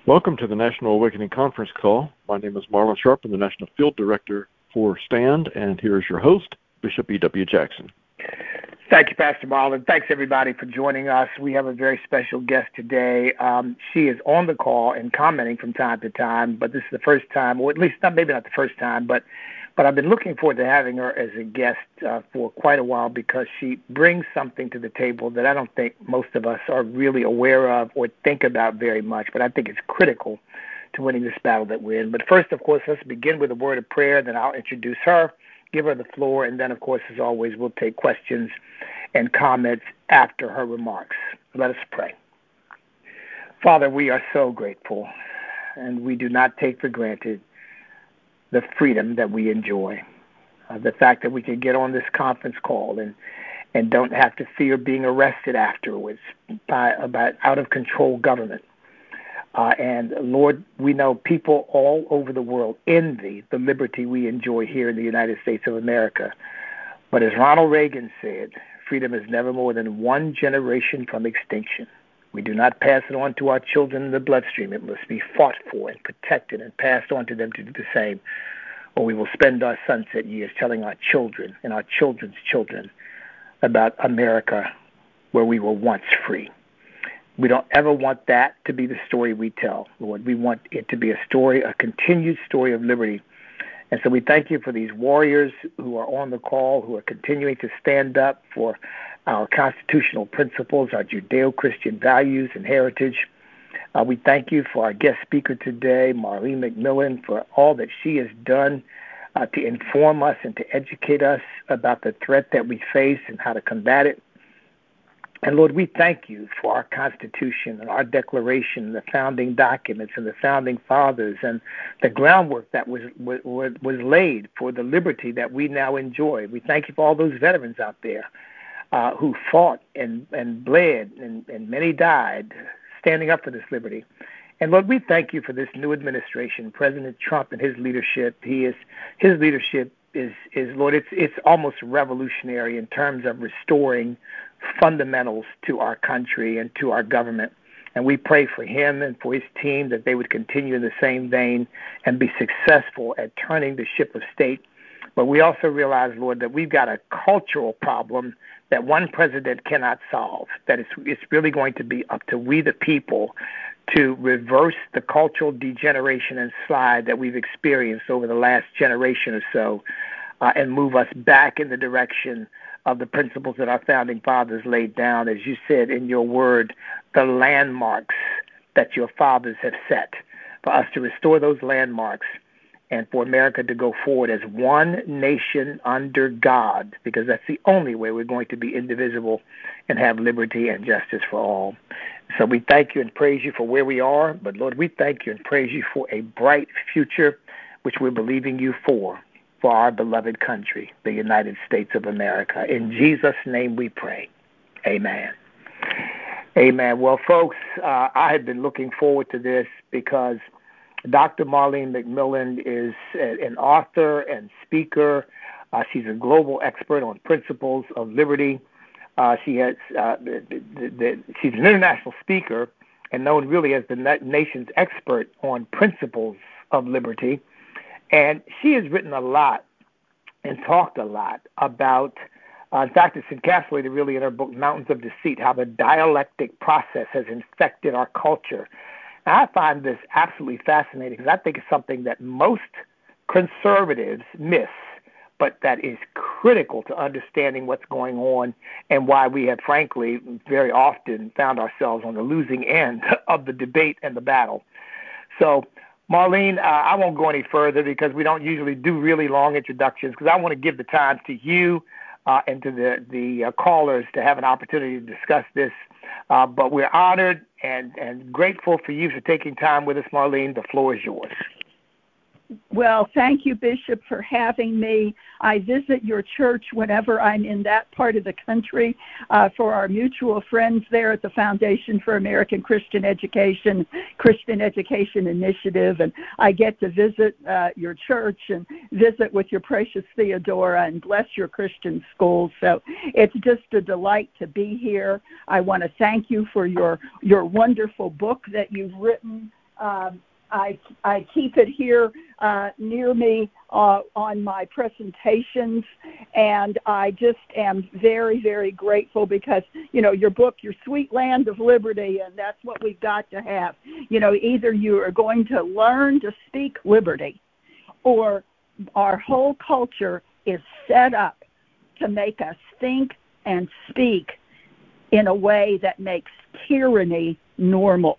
Welcome to the National Awakening Conference call. My name is Marlon Sharp. I'm the National Field Director for STAND, and here is your host, Bishop E.W. Jackson. Thank you, Pastor Marlon. Thanks, everybody, for joining us. We have a very special guest today. She is on the call and commenting from time to time, but this is the first time, or at least maybe not the first time, but I've been looking forward to having her as a guest for quite a while because she brings something to the table that I don't think most of us are really aware of or think about very much, but I think it's critical to winning this battle that we're in. But first, of course, let's begin with a word of prayer, then I'll introduce her, give her the floor, and then, of course, as always, we'll take questions and comments after her remarks. Let us pray. Father, we are so grateful, and we do not take for granted the freedom that we enjoy, the fact that we can get on this conference call and don't have to fear being arrested afterwards by out-of-control government. And, Lord, we know people all over the world envy the liberty we enjoy here in the United States of America. But as Ronald Reagan said, freedom is never more than one generation from extinction. We do not pass it on to our children in the bloodstream. It must be fought for and protected and passed on to them to do the same, or we will spend our sunset years telling our children and our children's children about America where we were once free. We don't ever want that to be the story we tell, Lord. We want it to be a story, a continued story of liberty. And so we thank you for these warriors who are on the call, who are continuing to stand up for our constitutional principles, our Judeo-Christian values and heritage. We thank you for our guest speaker today, Marlene McMillan, for all that she has done to inform us and to educate us about the threat that we face and how to combat it. And Lord, we thank you for our Constitution and our Declaration, the founding documents and the founding fathers and the groundwork that was laid for the liberty that we now enjoy. We thank you for all those veterans out there who fought and bled and many died standing up for this liberty. And Lord, we thank you for this new administration, President Trump and his leadership. His leadership is Lord, it's almost revolutionary in terms of restoring fundamentals to our country and to our government. And we pray for him and for his team that they would continue in the same vein and be successful at turning the ship of state. But we also realize, Lord, that we've got a cultural problem that one president cannot solve, that it's really going to be up to we the people to reverse the cultural degeneration and slide that we've experienced over the last generation or so and move us back in the direction of the principles that our founding fathers laid down, as you said in your word, the landmarks that your fathers have set, for us to restore those landmarks and for America to go forward as one nation under God, because that's the only way we're going to be indivisible and have liberty and justice for all. So we thank you and praise you for where we are, but Lord, we thank you and praise you for a bright future, which we're believing you for our beloved country, the United States of America. In Jesus' name we pray. Amen. Amen. Well, folks, I have been looking forward to this because Dr. Marlene McMillan is an author and speaker. She's a global expert on principles of liberty. She's an international speaker and known really as the nation's expert on principles of liberty. And she has written a lot and talked a lot about, in fact, it's encapsulated really in her book, Mountains of Deceit, how the dialectic process has infected our culture. Now, I find this absolutely fascinating because I think it's something that most conservatives miss, but that is critical to understanding what's going on and why we have, frankly, very often found ourselves on the losing end of the debate and the battle. So, Marlene, I won't go any further because we don't usually do really long introductions because I want to give the time to you and to the callers to have an opportunity to discuss this. But we're honored and grateful for you for taking time with us, Marlene. The floor is yours. Well, thank you, Bishop, for having me. I visit your church whenever I'm in that part of the country for our mutual friends there at the Foundation for American Christian Education Initiative, and I get to visit your church and visit with your precious Theodora and bless your Christian schools. So it's just a delight to be here. I want to thank you for your wonderful book that you've written, I keep it here near me on my presentations, and I just am very, very grateful because, your book, Your Sweet Land of Liberty, and that's what we've got to have. Either you are going to learn to speak liberty, or our whole culture is set up to make us think and speak in a way that makes tyranny normal.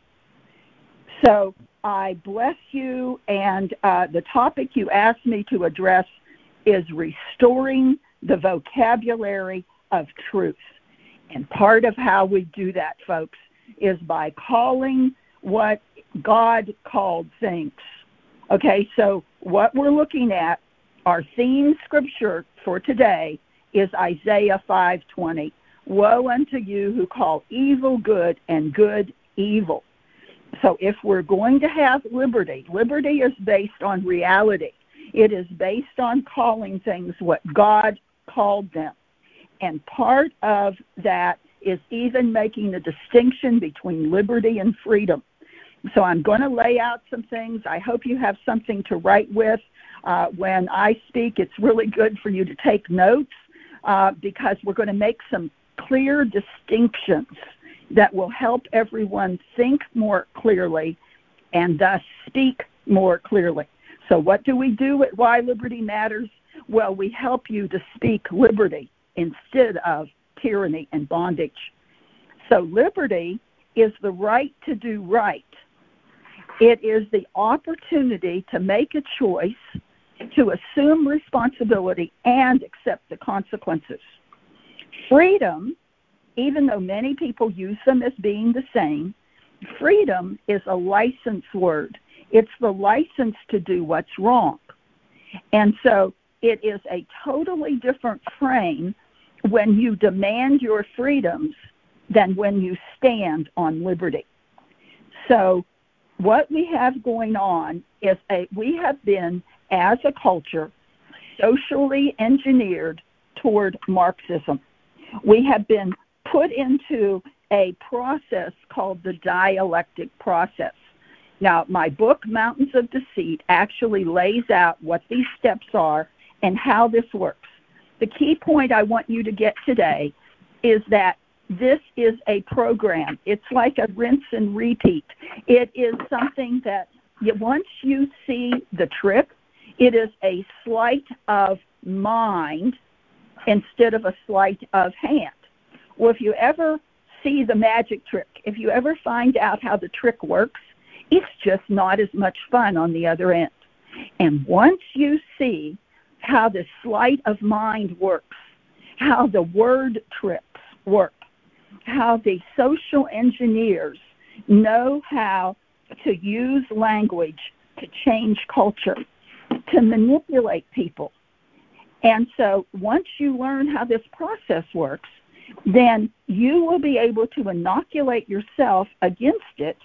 So I bless you, and the topic you asked me to address is restoring the vocabulary of truth. And part of how we do that, folks, is by calling what God called things. Okay, so what we're looking at, our theme scripture for today is Isaiah 5:20. Woe unto you who call evil good and good evil. So if we're going to have liberty, liberty is based on reality. It is based on calling things what God called them. And part of that is even making the distinction between liberty and freedom. So I'm going to lay out some things. I hope you have something to write with. When I speak, it's really good for you to take notes because we're going to make some clear distinctions that will help everyone think more clearly and thus speak more clearly. So what do we do at Why Liberty Matters? Well, we help you to speak liberty instead of tyranny and bondage. So liberty is the right to do right. It is the opportunity to make a choice, to assume responsibility, and accept the consequences. Freedom, even though many people use them as being the same, freedom is a license word. It's the license to do what's wrong. And so it is a totally different frame when you demand your freedoms than when you stand on liberty. So what we have going on is we have been, as a culture, socially engineered toward Marxism. We have been put into a process called the dialectic process. Now, my book, Mountains of Deceit, actually lays out what these steps are and how this works. The key point I want you to get today is that this is a program. It's like a rinse and repeat. It is something that once you see the trick, it is a sleight of mind instead of a sleight of hand. Well, if you ever see the magic trick, if you ever find out how the trick works, it's just not as much fun on the other end. And once you see how the sleight of mind works, how the word tricks work, how the social engineers know how to use language to change culture, to manipulate people. And so once you learn how this process works, then you will be able to inoculate yourself against it.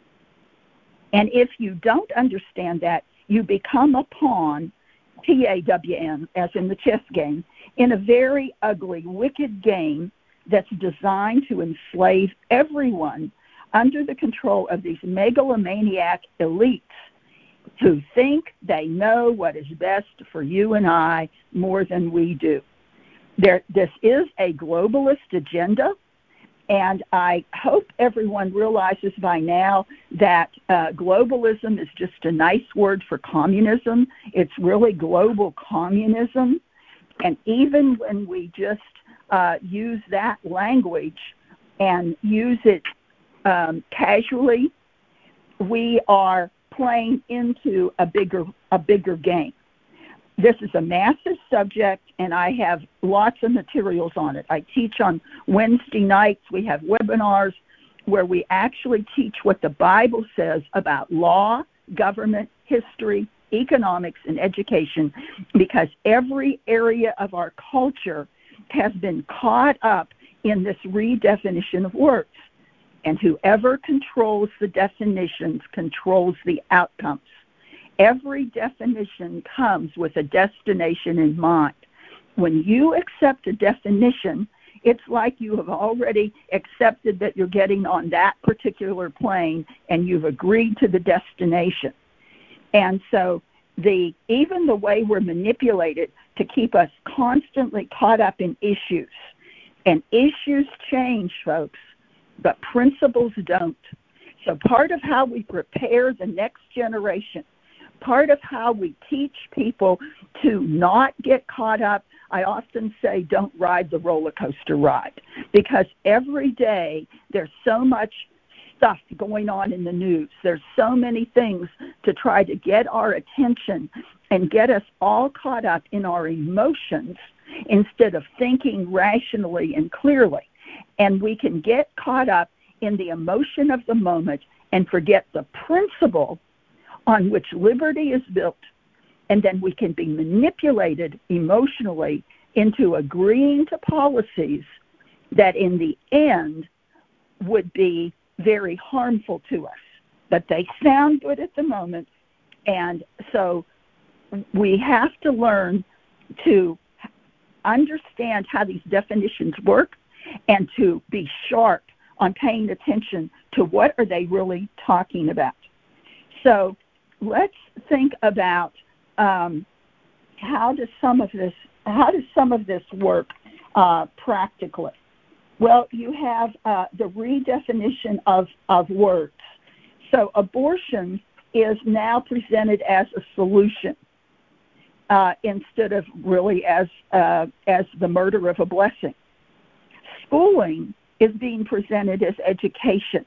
And if you don't understand that, you become a pawn, P-A-W-N, as in the chess game, in a very ugly, wicked game that's designed to enslave everyone under the control of these megalomaniac elites who think they know what is best for you and I more than we do. This is a globalist agenda, and I hope everyone realizes by now that globalism is just a nice word for communism. It's really global communism. And even when we just use that language and use it casually, we are playing into a bigger game. This is a massive subject, and I have lots of materials on it. I teach on Wednesday nights. We have webinars where we actually teach what the Bible says about law, government, history, economics, and education, because every area of our culture has been caught up in this redefinition of words. And whoever controls the definitions controls the outcomes. Every definition comes with a destination in mind. When you accept a definition, It's like you have already accepted that you're getting on that particular plane and you've agreed to the destination. And so even the way we're manipulated to keep us constantly caught up in issues. And issues change, folks, but principles don't. So part of how we prepare the next generation, part of how we teach people to not get caught up, I often say don't ride the roller coaster ride, because every day there's so much stuff going on in the news. There's so many things to try to get our attention and get us all caught up in our emotions instead of thinking rationally and clearly. And we can get caught up in the emotion of the moment and forget the principle on which liberty is built. And then we can be manipulated emotionally into agreeing to policies that in the end would be very harmful to us. But they sound good at the moment. And so we have to learn to understand how these definitions work and to be sharp on paying attention to what are they really talking about. So let's think about how does some of this work practically. Well, you have the redefinition of words. So abortion is now presented as a solution instead of really as the murder of a blessing. Schooling is being presented as education.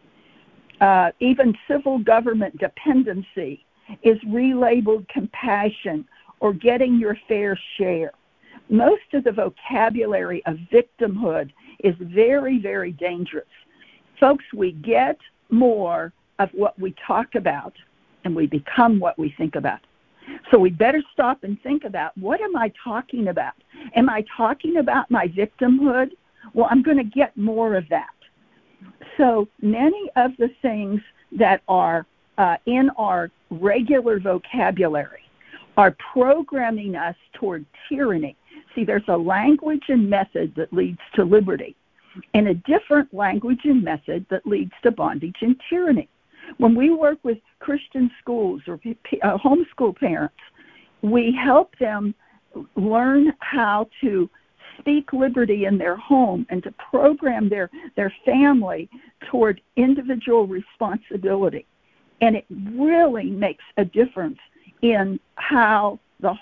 Even civil government dependency is relabeled compassion or getting your fair share. Most of the vocabulary of victimhood is very, very dangerous. Folks, we get more of what we talk about and we become what we think about. So we better stop and think about, what am I talking about? Am I talking about my victimhood? Well, I'm going to get more of that. So many of the things that are in our regular vocabulary are programming us toward tyranny. See, there's a language and method that leads to liberty, and a different language and method that leads to bondage and tyranny. When we work with Christian schools or homeschool parents, we help them learn how to speak liberty in their home and to program their family toward individual responsibility. And it really makes a difference in how the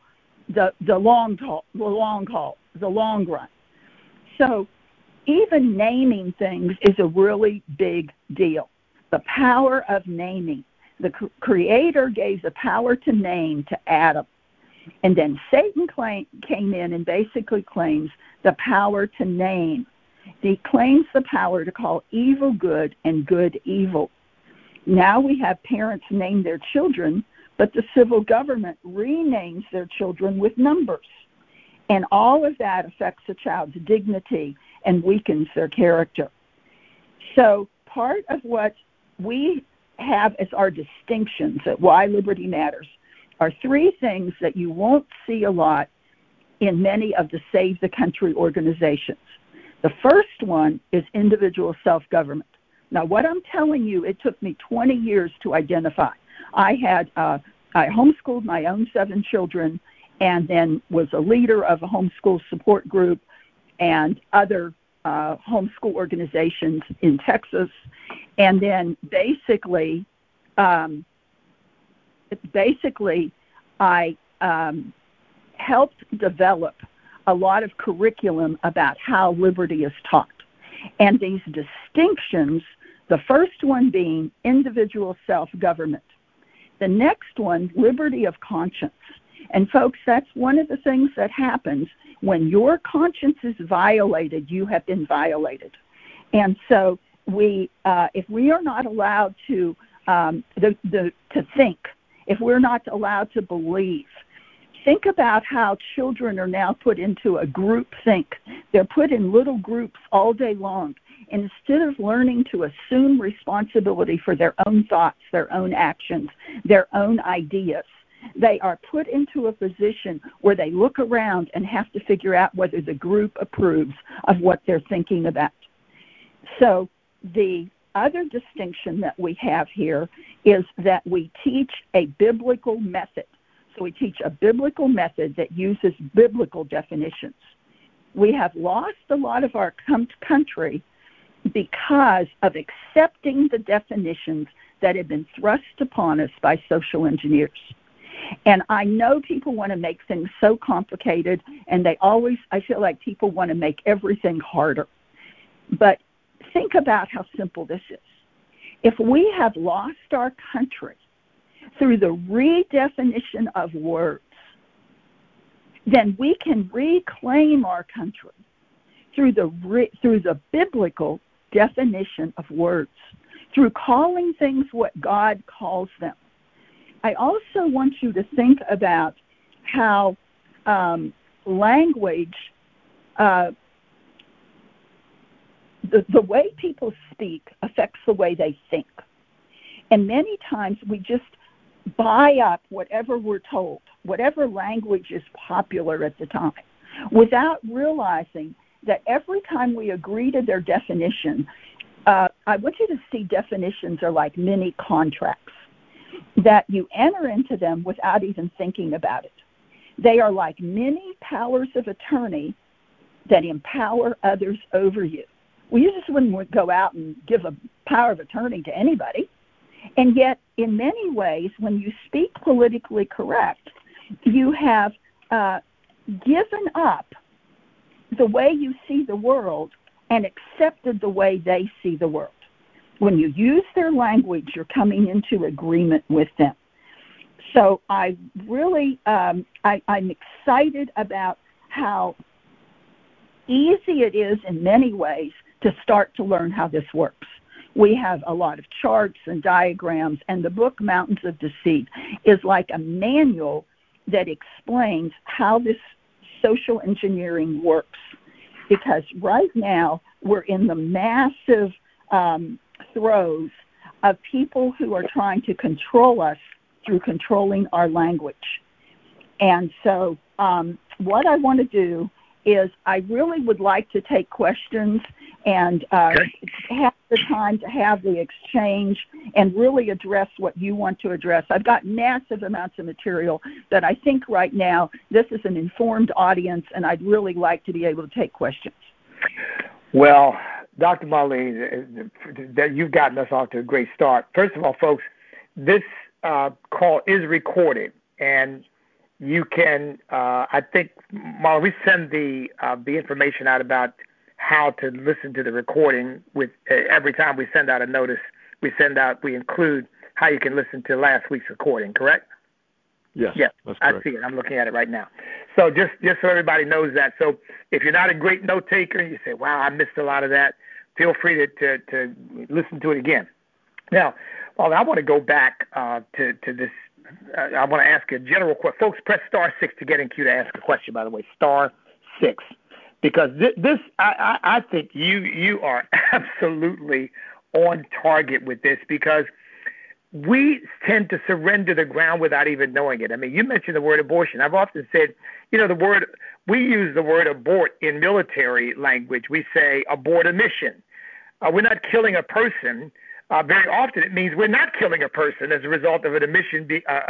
long run. So even naming things is a really big deal. The power of naming. The Creator gave the power to name to Adam. And then Satan came in and basically claims the power to name. He claims the power to call evil good and good evil. Now we have parents name their children, but the civil government renames their children with numbers. And all of that affects a child's dignity and weakens their character. So part of what we have as our distinctions at Why Liberty Matters are three things that you won't see a lot in many of the Save the Country organizations. The first one is individual self-government. Now, what I'm telling you, it took me 20 years to identify. I homeschooled my own 7 children and then was a leader of a homeschool support group and other homeschool organizations in Texas. And then basically I helped develop a lot of curriculum about how liberty is taught. And these distinctions, the first one being individual self-government. The next one, liberty of conscience. And folks, that's one of the things that happens when your conscience is violated, you have been violated. And so if we are not allowed to think, if we're not allowed to believe, think about how children are now put into a group think. They're put in little groups all day long. And instead of learning to assume responsibility for their own thoughts, their own actions, their own ideas, They are put into a position where they look around and have to figure out whether the group approves of what they're thinking about. So the other distinction that we have here is that we teach a biblical method. So we teach a biblical method that uses biblical definitions. We have lost a lot of our country because of accepting the definitions that have been thrust upon us by social engineers. And I know people want to make things so complicated, and I feel like people want to make everything harder. But think about how simple this is. If we have lost our country through the redefinition of words, then we can reclaim our country through the biblical definition of words, through calling things what God calls them. I also want you to think about how language, the way people speak affects the way they think. And many times we just buy up whatever we're told, whatever language is popular at the time, without realizing that every time we agree to their definition, I want you to see definitions are like mini contracts, that you enter into them without even thinking about it. They are like mini powers of attorney that empower others over you. Well, you just wouldn't go out and give a power of attorney to anybody. And yet, in many ways, when you speak politically correct, you have given up the way you see the world and accepted the way they see the world. When you use their language, you're coming into agreement with them. So I really, I'm excited about how easy it is in many ways to start to learn how this works. We have a lot of charts and diagrams, and the book Mountains of Deceit is like a manual that explains how this social engineering works. Because right now we're in the massive throes of people who are trying to control us through controlling our language. And so what I want to do is I really would like to take questions and have the time to have the exchange and really address what you want to address. I've got massive amounts of material that I think right now this is an informed audience, and I'd really like to be able to take questions. Well, Dr. Marlene, that you've gotten us off to a great start. First of all, folks, this call is recorded, and you can, I think, Marlene, we send the information out about how to listen to the recording with every time we send out a notice. We include how you can listen to last week's recording, correct? Yes, yeah, that's correct. I see it. I'm looking at it right now. So just so everybody knows that. So if you're not a great note taker and you say, wow, I missed a lot of that, feel free to listen to it again. Now, well, I want to go back to this. I want to ask a general question. Folks, press star 6 to get in queue to ask a question, by the way, star 6. Because this I think you are absolutely on target with this, because we tend to surrender the ground without even knowing it. I mean, you mentioned the word abortion. I've often said, we use the word abort in military language. We say abort a mission. We're not killing a person. Very often it means we're not killing a person as a result of a mission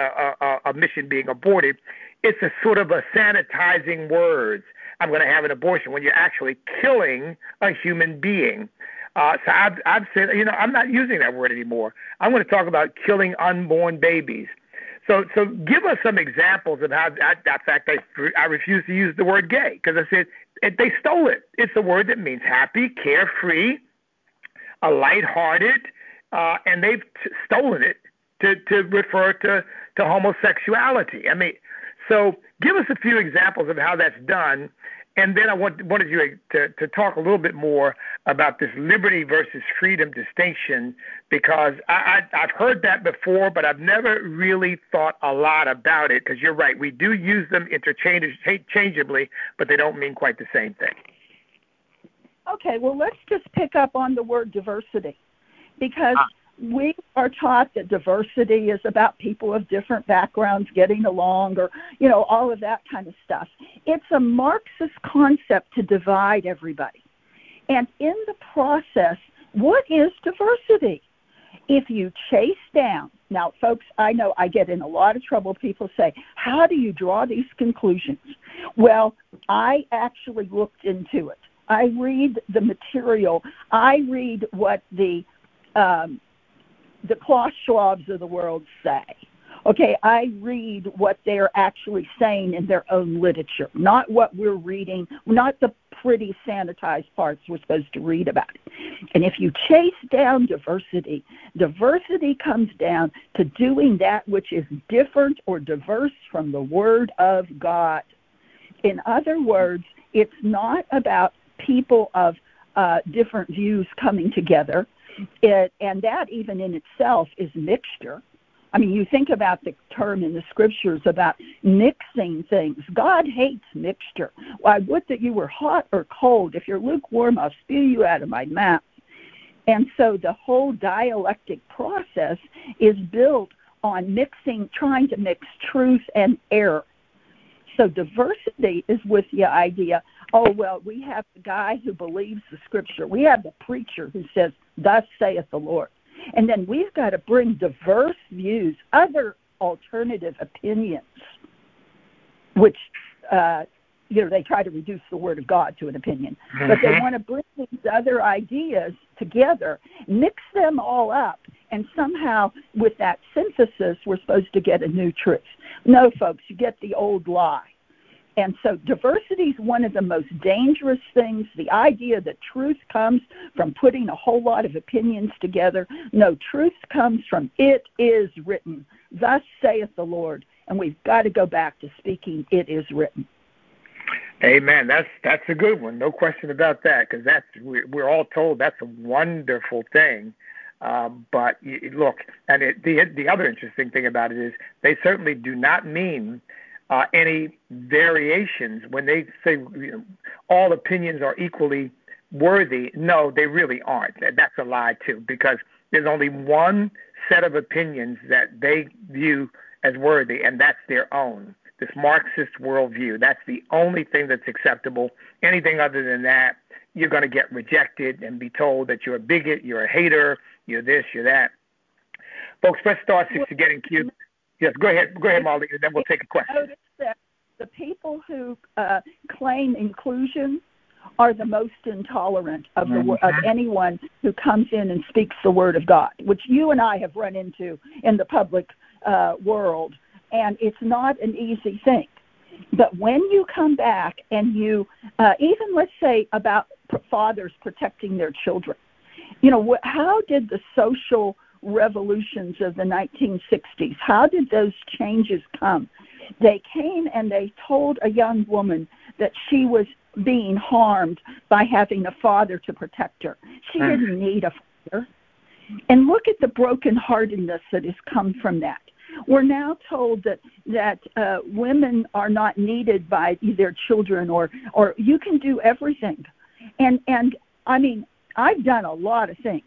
being aborted. It's a sort of a sanitizing words. I'm going to have an abortion, when you're actually killing a human being. So I've said, I'm not using that word anymore. I'm going to talk about killing unborn babies. So give us some examples of how, in fact, I refuse to use the word gay, because I said they stole it. It's a word that means happy, carefree, lighthearted, and they've stolen it to refer to homosexuality. I mean, so give us a few examples of how that's done. And then I wanted you to talk a little bit more about this liberty versus freedom distinction, because I've heard that before, but I've never really thought a lot about it, because you're right. We do use them interchangeably, but they don't mean quite the same thing. Okay, well, let's just pick up on the word diversity, because we are taught that diversity is about people of different backgrounds getting along, or, all of that kind of stuff. It's a Marxist concept to divide everybody. And in the process, what is diversity? If you chase down, now, folks, I know I get in a lot of trouble. People say, how do you draw these conclusions? Well, I actually looked into it. I read the material. I read what the Klaus Schwabs of the world say. Okay, I read what they're actually saying in their own literature, not what we're reading, not the pretty sanitized parts we're supposed to read about. And if you chase down diversity, diversity comes down to doing that which is different or diverse from the Word of God. In other words, it's not about people of different views coming together, and that even in itself is mixture. I mean, you think about the term in the scriptures about mixing things. God hates mixture. Well, I would that you were hot or cold. If you're lukewarm, I'll spew you out of my mouth. And so the whole dialectic process is built on trying to mix truth and error. So diversity is with the idea, we have the guy who believes the scripture. We have the preacher who says, thus saith the Lord. And then we've got to bring diverse views, other alternative opinions, which, they try to reduce the Word of God to an opinion. Mm-hmm. But they want to bring these other ideas together, mix them all up, and somehow with that synthesis, we're supposed to get a new truth. No, folks, you get the old lie. And so diversity is one of the most dangerous things, the idea that truth comes from putting a whole lot of opinions together. No, truth comes from it is written. Thus saith the Lord. And we've got to go back to speaking it is written. Amen. That's a good one. No question about that, because we're all told that's a wonderful thing. But look, and the other interesting thing about it is they certainly do not mean any variations when they say all opinions are equally worthy. No, they really aren't. That's a lie too, because there's only one set of opinions that they view as worthy, and that's their own, this Marxist worldview. That's the only thing that's acceptable. Anything other than that, you're going to get rejected and be told that you're a bigot, you're a hater, you're this, you're that. Folks, press star 6 to get in queue. Yes, go ahead, Marlene, and then we'll take a question. Notice that the people who claim inclusion are the most intolerant of anyone who comes in and speaks the Word of God, which you and I have run into in the public world, and it's not an easy thing. But when you come back and you, even let's say about fathers protecting their children, how did the social revolutions of the 1960s, how did those changes come? They came and they told a young woman that she was being harmed by having a father to protect her. She didn't need a father. And look at the brokenheartedness that has come from that. We're now told that women are not needed by their children, or you can do everything. And I mean, I've done a lot of things.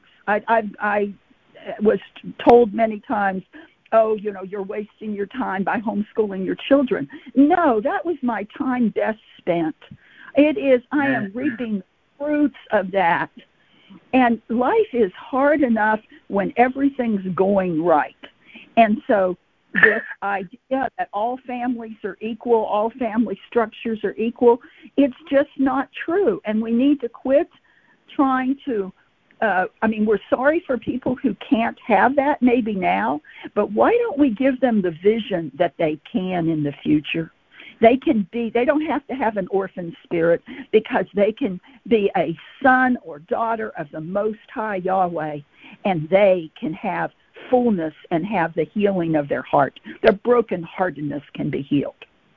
I was told many times, you're wasting your time by homeschooling your children. No, that was my time best spent. It is, I am reaping fruits of that. And life is hard enough when everything's going right. And so this idea that all families are equal, all family structures are equal, it's just not true. And we need to quit trying to we're sorry for people who can't have that maybe now, but why don't we give them the vision that they can in the future? They don't have to have an orphan spirit, because they can be a son or daughter of the Most High Yahweh, and they can have fullness and have the healing of their heart. Their brokenheartedness can be healed.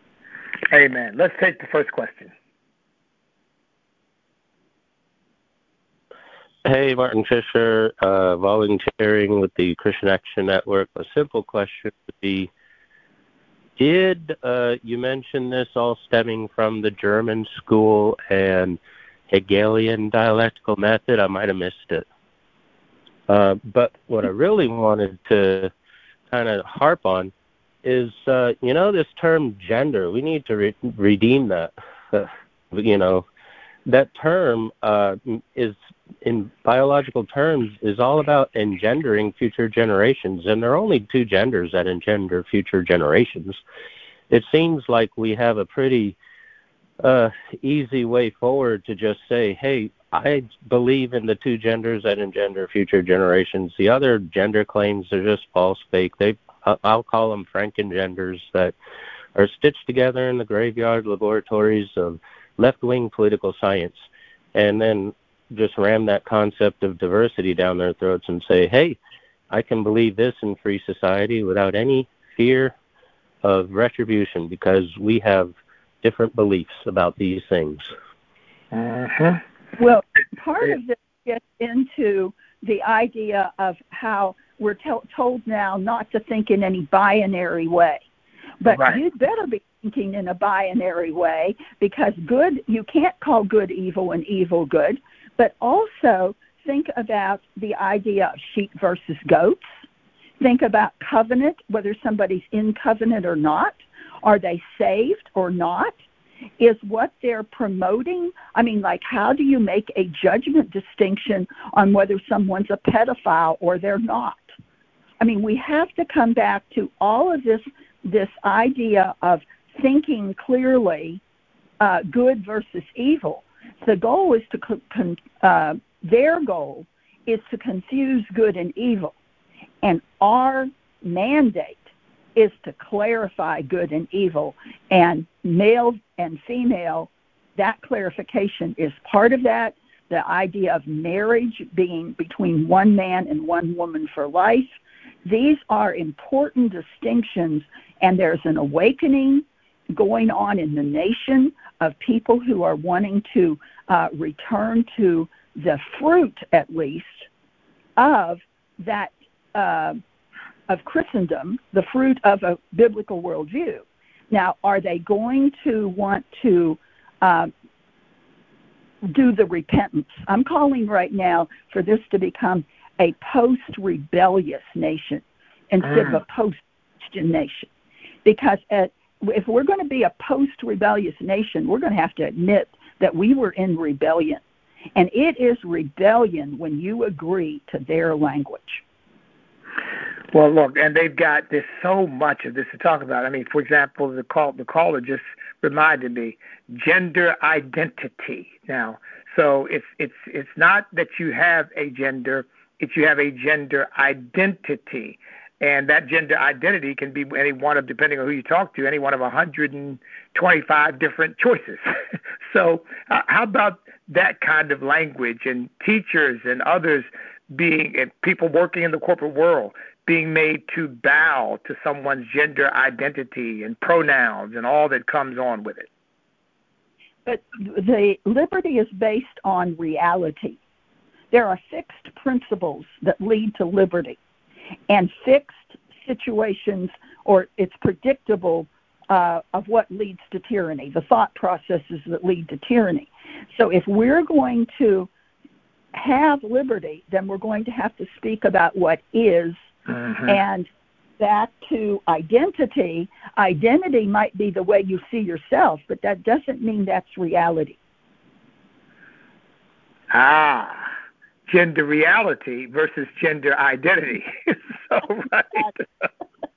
Amen. Let's take the first question. Hey, Martin Fisher, volunteering with the Christian Action Network. A simple question would be, did you mention this all stemming from the German school and Hegelian dialectical method? I might have missed it. But what I really wanted to kind of harp on is, this term gender. We need to redeem that. That term is, in biological terms, is all about engendering future generations, and there are only two genders that engender future generations. It seems like we have a pretty easy way forward to just say, hey, I believe in the two genders that engender future generations. The other gender claims are just false, fake. I'll call them Frankengenders that are stitched together in the graveyard laboratories of left-wing political science, and then just ram that concept of diversity down their throats and say, hey, I can believe this in free society without any fear of retribution because we have different beliefs about these things. Uh-huh. Well, part of this gets into the idea of how we're told now not to think in any binary way. But right. You'd better be thinking in a binary way, because good, you can't call good evil and evil good, but also think about the idea of sheep versus goats. Think about covenant, whether somebody's in covenant or not. Are they saved or not? Is what they're promoting, how do you make a judgment distinction on whether someone's a pedophile or they're not? We have to come back to all of this idea of thinking clearly, good versus evil. The goal is their goal is to confuse good and evil. And our mandate is to clarify good and evil. And male and female, that clarification is part of that. The idea of marriage being between one man and one woman for life. These are important distinctions, and there's an awakening going on in the nation of people who are wanting to return to the fruit, at least, of that of Christendom, the fruit of a biblical worldview. Now, are they going to want to do the repentance? I'm calling right now for this to become a post-rebellious nation instead of a post-Christian nation. Because if we're going to be a post-rebellious nation, we're going to have to admit that we were in rebellion. And it is rebellion when you agree to their language. Well, look, and there's so much of this to talk about. For example, the caller just reminded me, gender identity. Now, so it's not that you have a gender, it's you have a gender identity. And that gender identity can be any one of, depending on who you talk to, any one of 125 different choices. So how about that kind of language, and teachers and others and people working in the corporate world being made to bow to someone's gender identity and pronouns and all that comes on with it? But the liberty is based on reality. There are fixed principles that lead to liberty, and fixed situations, or it's predictable of what leads to tyranny, the thought processes that lead to tyranny. So if we're going to have liberty, then we're going to have to speak about what is, and back to identity. Identity might be the way you see yourself, but that doesn't mean that's reality. Gender reality versus gender identity. So right.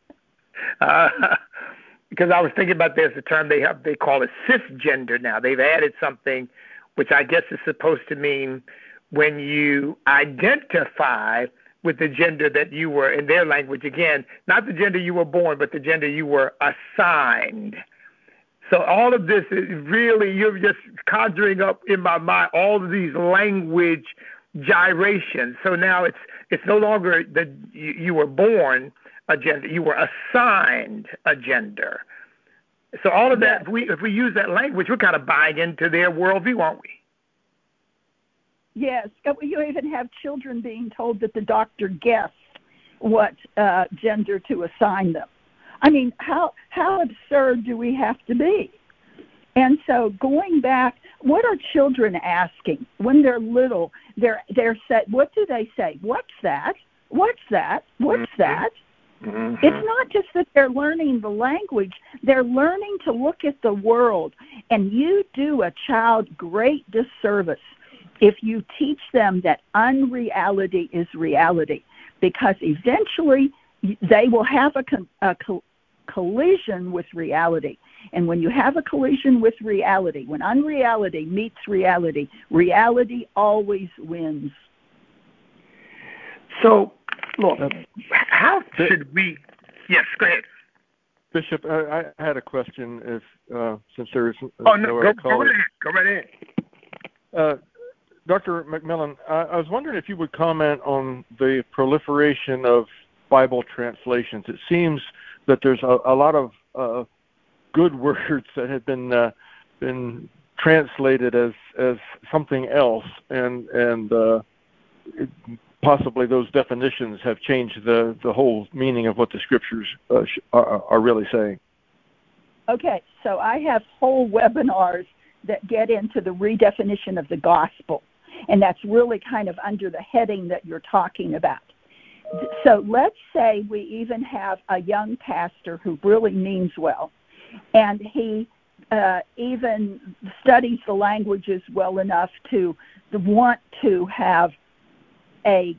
Because I was thinking about there's a term they call it cisgender now. They've added something which I guess is supposed to mean when you identify with the gender that you were, in their language, again, not the gender you were born, but the gender you were assigned. So all of this is really, you're just conjuring up in my mind all of these language gyrations. So now it's no longer that you were born a gender, you were assigned a gender. So all of that, if we use that language, we're kind of buying into their worldview, aren't we? Yes. You even have children being told that the doctor guessed what gender to assign them. How absurd do we have to be? And so going back, what are children asking when they're little? They're said, what do they say? What's that? What's that? What's that? Mm-hmm. It's not just that they're learning the language, they're learning to look at the world. And you do a child great disservice if you teach them that unreality is reality, because eventually they will have a collision with reality. And when you have a collision with reality, when unreality meets reality, reality always wins. So, look, how should we? Yes, go ahead, Bishop. I had a question. If since there is go right ahead. Dr. McMillan, I was wondering if you would comment on the proliferation of Bible translations. It seems that there's a lot of good words that have been translated as something else, and possibly those definitions have changed the whole meaning of what the Scriptures are really saying. Okay, so I have whole webinars that get into the redefinition of the gospel, and that's really kind of under the heading that you're talking about. So let's say we even have a young pastor who really means well, and he even studies the languages well enough to want to have a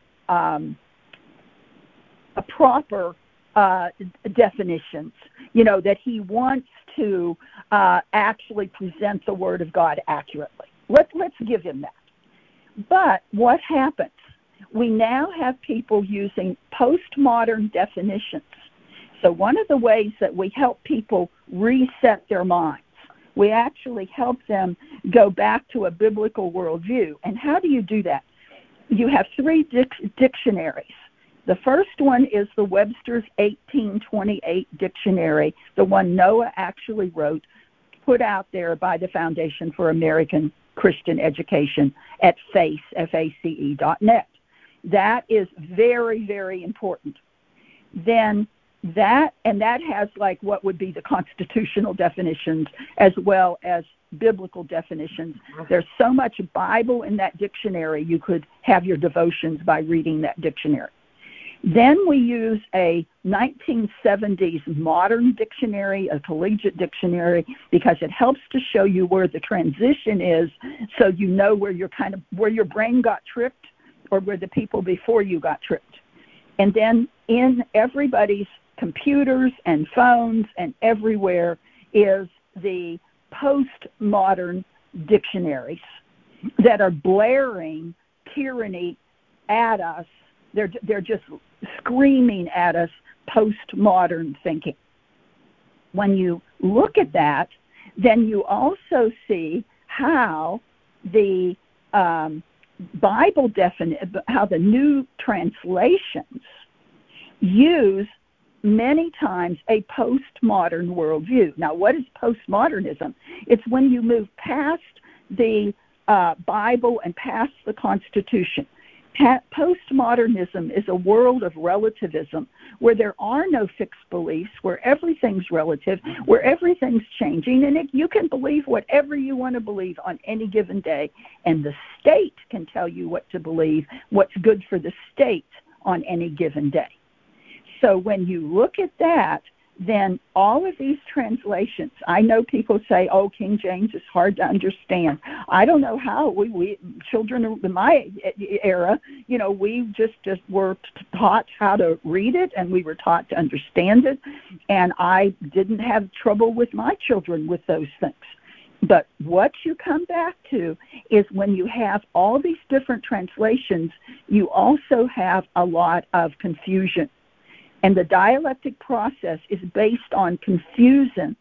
proper definitions, that he wants to actually present the Word of God accurately. Let's give him that. But what happens? We now have people using postmodern definitions. So one of the ways that we help people reset their minds, we actually help them go back to a biblical worldview. And how do you do that? You have 3 dictionaries. The first one is the Webster's 1828 dictionary, the one Noah actually wrote, put out there by the Foundation for American Christian Education at FACE.net. That is very, very important. Then that has like what would be the constitutional definitions as well as biblical definitions. There's so much Bible in that dictionary, you could have your devotions by reading that dictionary. Then we use a 1970s modern dictionary, a collegiate dictionary, because it helps to show you where the transition is, so you know where your brain got tricked or where the people before you got tricked. And then in everybody's computers and phones and everywhere is the postmodern dictionaries that are blaring tyranny at us. They're just screaming at us postmodern thinking. When you look at that, then you also see how the Bible how the new translations use many times a postmodern worldview. Now, what is postmodernism? It's when you move past the Bible and past the Constitution. Postmodernism is a world of relativism where there are no fixed beliefs, where everything's relative, where everything's changing, and you can believe whatever you want to believe on any given day, and the state can tell you what to believe, what's good for the state on any given day. So when you look at that, then all of these translations, I know people say, oh, King James is hard to understand. I don't know how. We children in my era, we just were taught how to read it, and we were taught to understand it, and I didn't have trouble with my children with those things. But what you come back to is when you have all these different translations, you also have a lot of confusion. And the dialectic process is based on confusion,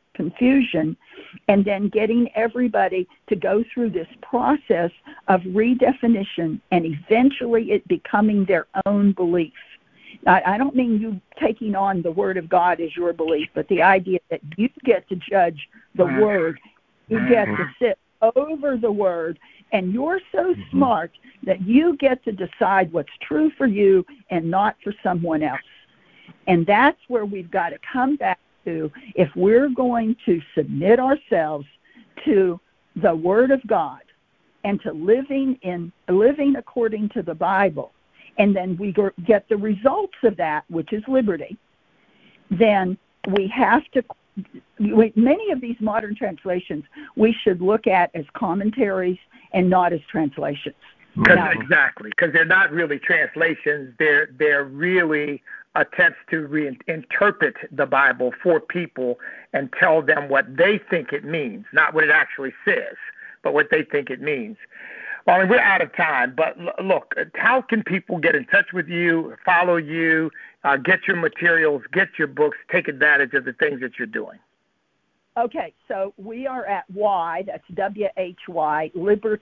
and then getting everybody to go through this process of redefinition and eventually it becoming their own belief. I don't mean you taking on the Word of God as your belief, but the idea that you get to judge the Word, you get to sit over the Word, and you're so smart that you get to decide what's true for you and not for someone else. And that's where we've got to come back to if we're going to submit ourselves to the Word of God and to living according to the Bible, and then we get the results of that, which is liberty, then we have to, many of these modern translations we should look at as commentaries and not as translations. Exactly, because they're not really translations. They're really attempts to reinterpret the Bible for people and tell them what they think it means, not what it actually says, but what they think it means. Well, we're out of time, but look, how can people get in touch with you, follow you, get your materials, get your books, take advantage of the things that you're doing? Okay, so we are at Y, that's WHY,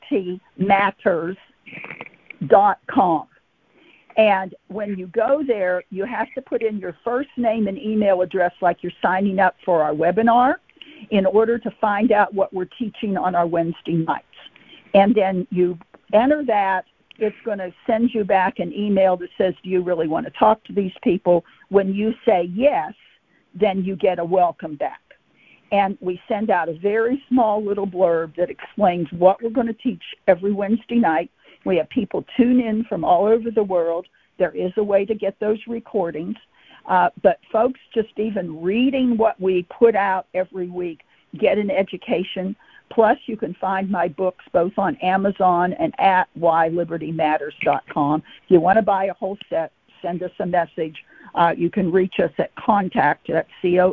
libertymatters.com. And when you go there, you have to put in your first name and email address like you're signing up for our webinar in order to find out what we're teaching on our Wednesday nights. And then you enter that. It's going to send you back an email that says, do you really want to talk to these people? When you say yes, then you get a welcome back. And we send out a very small little blurb that explains what we're going to teach every Wednesday night. We have people tune in from all over the world. There is a way to get those recordings. But folks, just even reading what we put out every week, get an education. Plus, you can find my books both on Amazon and at whylibertymatters.com. If you want to buy a whole set, send us a message. You can reach us at contact, that's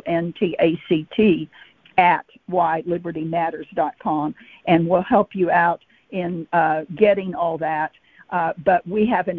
CONTACT, at whylibertymatters.com, and we'll help you out in getting all that. But we have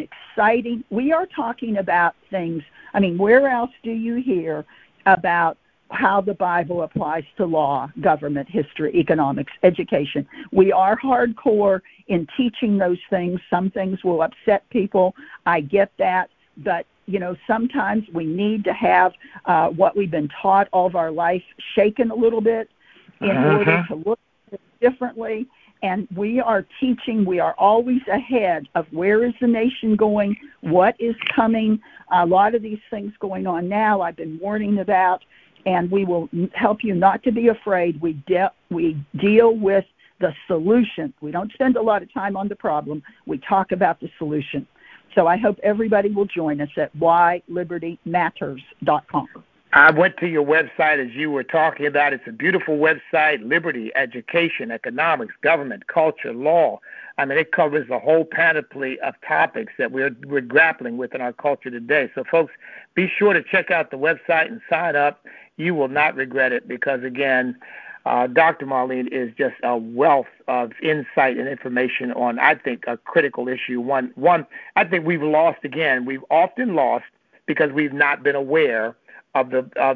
we are talking about things. I mean, where else do you hear about how the Bible applies to law, government, history, economics, education? We are hardcore in teaching those things. Some things will upset people. I get that. But, sometimes we need to have what we've been taught all of our life shaken a little bit in order to look at it differently. And we are teaching, we are always ahead of where is the nation going, what is coming. A lot of these things going on now I've been warning about, and we will help you not to be afraid. We deal with the solution. We don't spend a lot of time on the problem. We talk about the solution. So I hope everybody will join us at whylibertymatters.com. I went to your website as you were talking about. It's a beautiful website, liberty, education, economics, government, culture, law. I mean, it covers the whole panoply of topics that we're grappling with in our culture today. So, folks, be sure to check out the website and sign up. You will not regret it because, again, Dr. Marlene is just a wealth of insight and information on, I think, a critical issue. One, I think we've lost again. We've often lost because we've not been aware of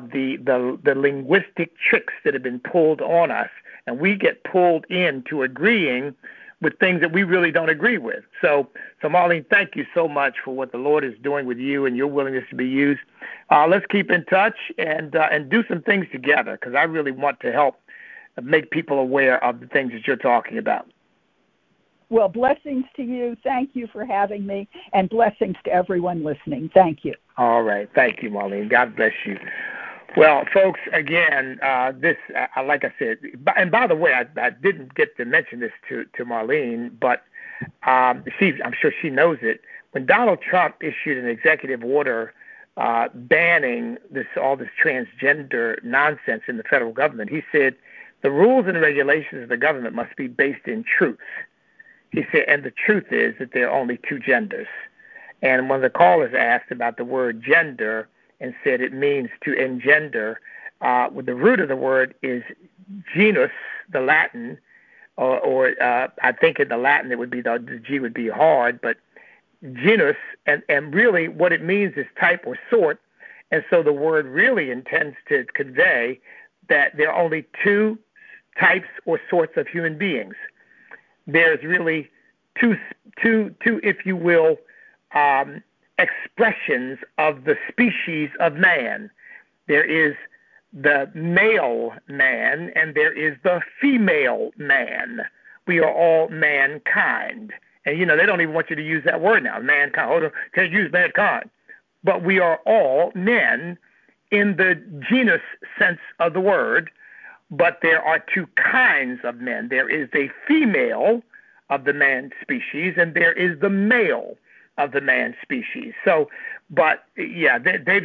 the linguistic tricks that have been pulled on us, and we get pulled into agreeing with things that we really don't agree with. So Marlene, thank you so much for what the Lord is doing with you and your willingness to be used. Let's keep in touch and do some things together, because I really want to help make people aware of the things that you're talking about. Well, blessings to you. Thank you for having me, and blessings to everyone listening. Thank you. All right. Thank you, Marlene. God bless you. Well, folks, again, this, like I said, and by the way, I didn't get to mention this to Marlene, but I'm sure she knows it. When Donald Trump issued an executive order banning all this transgender nonsense in the federal government, he said the rules and regulations of the government must be based in truth. He said, and the truth is that there are only two genders. And when the callers asked about the word gender and said it means to engender, the root of the word is genus, the Latin, or I think in the Latin it would be the G would be hard, but genus, and really what it means is type or sort. And so the word really intends to convey that there are only two types or sorts of human beings. There's really two, if you will, expressions of the species of man. There is the male man and there is the female man. We are all mankind. And, they don't even want you to use that word now, mankind. Hold on, can't use mankind. But we are all men in the genus sense of the word. but there are two kinds of men. There is a female of the man species, and there is the male of the man species. So, but yeah,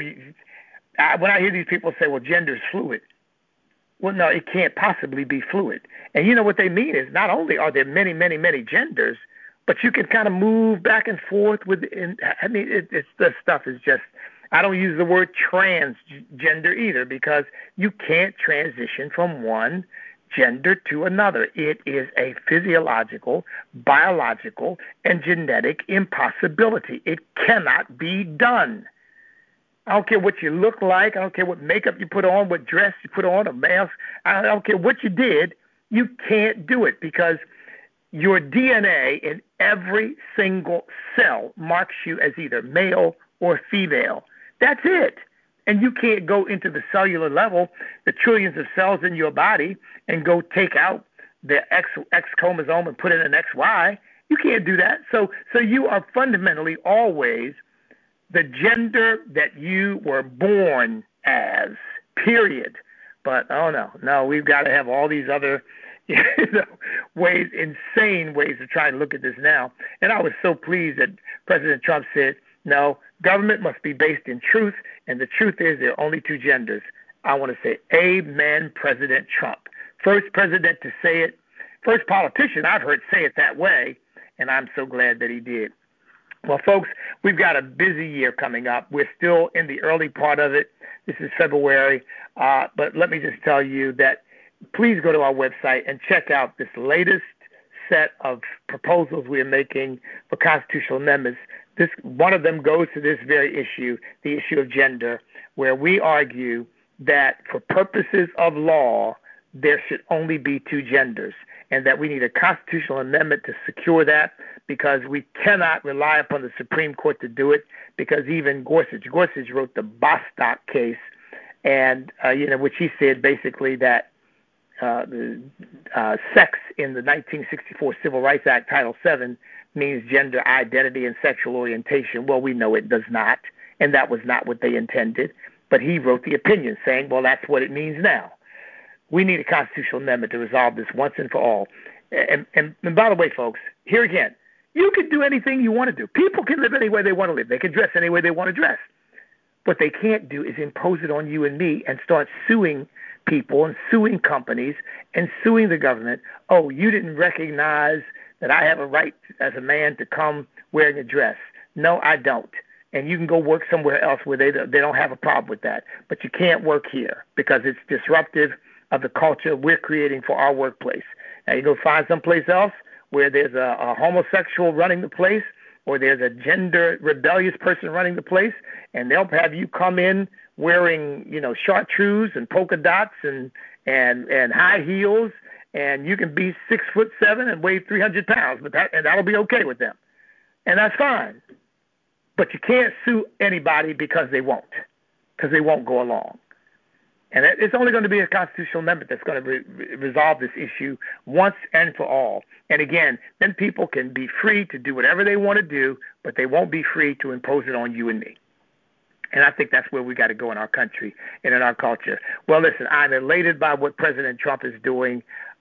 when I hear these people say, well, gender is fluid, well, no, it can't possibly be fluid. And you know what they mean is not only are there many, many, many genders, but you can kind of move back and forth within. I mean, this stuff is just, I don't use the word transgender either, because you can't transition from one gender to another. It is a physiological, biological, and genetic impossibility. It cannot be done. I don't care what you look like. I don't care what makeup you put on, what dress you put on, a mask. I don't care what you did. You can't do it, because your DNA in every single cell marks you as either male or female. That's it. And you can't go into the cellular level, the trillions of cells in your body, and go take out the X chromosome and put in an XY. You can't do that. So you are fundamentally always the gender that you were born as, period. But, oh, no, we've got to have all these other ways, insane ways of trying to look at this now. And I was so pleased that President Trump said, no, government must be based in truth, and the truth is there are only two genders. I want to say, amen, President Trump. First president to say it, first politician I've heard say it that way, and I'm so glad that he did. Well, folks, we've got a busy year coming up. We're still in the early part of it. This is February, but let me just tell you that please go to our website and check out this latest set of proposals we are making for constitutional amendments. One of them goes to this very issue, the issue of gender, where we argue that for purposes of law, there should only be two genders, and that we need a constitutional amendment to secure that, because we cannot rely upon the Supreme Court to do it, because even Gorsuch wrote the Bostock case, and which he said basically that sex in the 1964 Civil Rights Act, Title VII, means gender identity and sexual orientation. Well, we know it does not, and that was not what they intended. But he wrote the opinion saying, well, that's what it means now. We need a constitutional amendment to resolve this once and for all. And by the way, folks, here again, you can do anything you want to do. People can live any way they want to live. They can dress any way they want to dress. What they can't do is impose it on you and me and start suing people and suing companies and suing the government. Oh, you didn't recognize that I have a right as a man to come wearing a dress. No, I don't. And you can go work somewhere else where they don't have a problem with that. But you can't work here because it's disruptive of the culture we're creating for our workplace. Now you go find someplace else where there's a homosexual running the place, or there's a gender rebellious person running the place, and they'll have you come in wearing, chartreuse and polka dots and high heels, and you can be 6'7" and weigh 300 pounds, and that'll be okay with them, and that's fine. But you can't sue anybody because they won't go along. And it's only going to be a constitutional amendment that's going to resolve this issue once and for all. And again, then people can be free to do whatever they want to do, but they won't be free to impose it on you and me. And I think that's where we got to go in our country and in our culture. Well, listen, I'm elated by what President Trump is doing.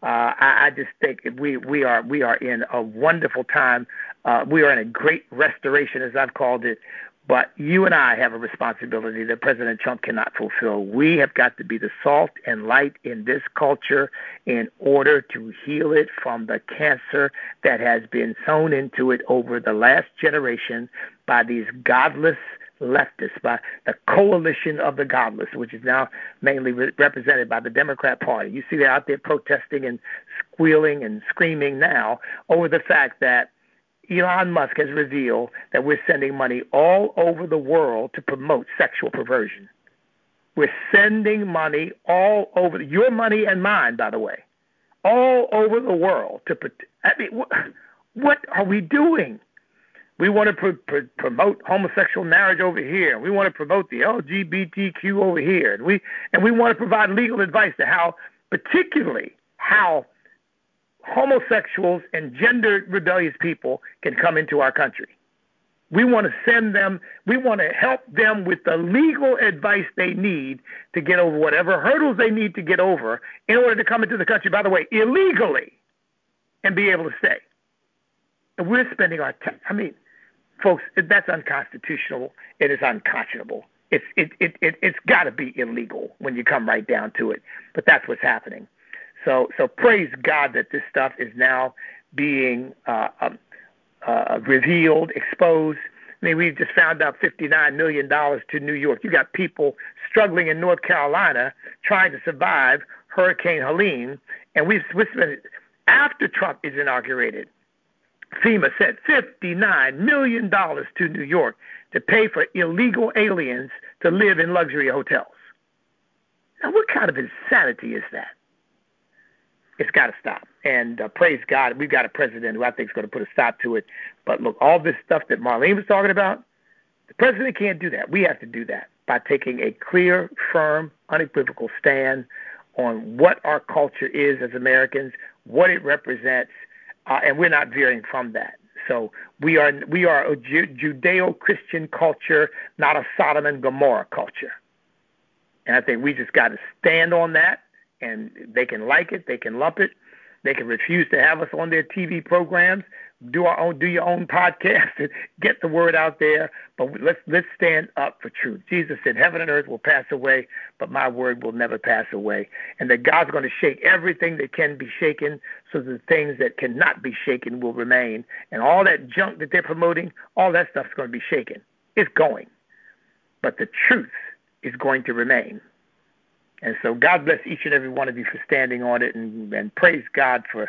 I just think we are in a wonderful time. We are in a great restoration, as I've called it. But you and I have a responsibility that President Trump cannot fulfill. We have got to be the salt and light in this culture in order to heal it from the cancer that has been sown into it over the last generation by these godless leftists, by the coalition of the godless, which is now mainly represented by the Democrat Party. You see they're out there protesting and squealing and screaming now over the fact that Elon Musk has revealed that we're sending money all over the world to promote sexual perversion. We're sending money all over, your money and mine, by the way, all over the world to. What are we doing? We want to promote homosexual marriage over here. We want to promote the LGBTQ over here, and we want to provide legal advice to particularly how homosexuals and gender rebellious people can come into our country. We want to send them, we want to help them with the legal advice they need to get over whatever hurdles they need to get over in order to come into the country, by the way, illegally, and be able to stay. And we're spending our time. I mean, folks, that's unconstitutional. It is unconscionable. It's got to be illegal when you come right down to it. But that's what's happening. So praise God that this stuff is now being revealed, exposed. I mean, we've just found out $59 million to New York. You got people struggling in North Carolina trying to survive Hurricane Helene, and we've spent, after Trump is inaugurated, FEMA said $59 million to New York to pay for illegal aliens to live in luxury hotels. Now, what kind of insanity is that? It's got to stop. And praise God, we've got a president who I think is going to put a stop to it. But look, all this stuff that Marlene was talking about, the president can't do that. We have to do that by taking a clear, firm, unequivocal stand on what our culture is as Americans, what it represents, and we're not veering from that. So we are a Judeo-Christian culture, not a Sodom and Gomorrah culture. And I think we just got to stand on that. And they can like it, they can lump it, they can refuse to have us on their TV programs, do your own podcast, and get the word out there. But let's stand up for truth. Jesus said, "Heaven and earth will pass away, but my word will never pass away." And that God's going to shake everything that can be shaken, so that the things that cannot be shaken will remain. And all that junk that they're promoting, all that stuff's going to be shaken. It's going, but the truth is going to remain. And so God bless each and every one of you for standing on it, and praise God for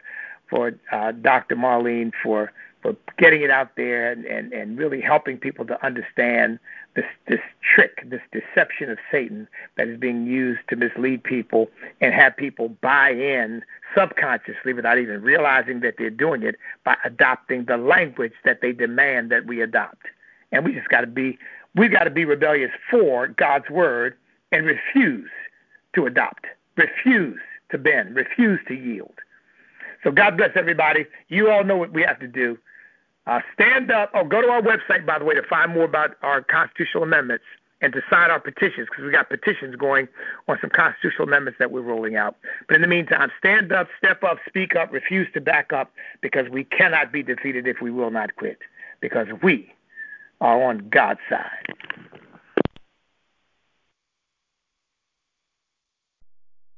Dr. Marlene for getting it out there and really helping people to understand this trick, this deception of Satan that is being used to mislead people and have people buy in subconsciously without even realizing that they're doing it by adopting the language that they demand that we adopt. And we've got to be rebellious for God's word and refuse to adopt, refuse to bend, refuse to yield. So God bless everybody. You all know what we have to do. Stand up. Go to our website, by the way, to find more about our constitutional amendments and to sign our petitions, because we got petitions going on some constitutional amendments that we're rolling out. But in the meantime, stand up, step up, speak up, refuse to back up, because we cannot be defeated if we will not quit, because we are on God's side.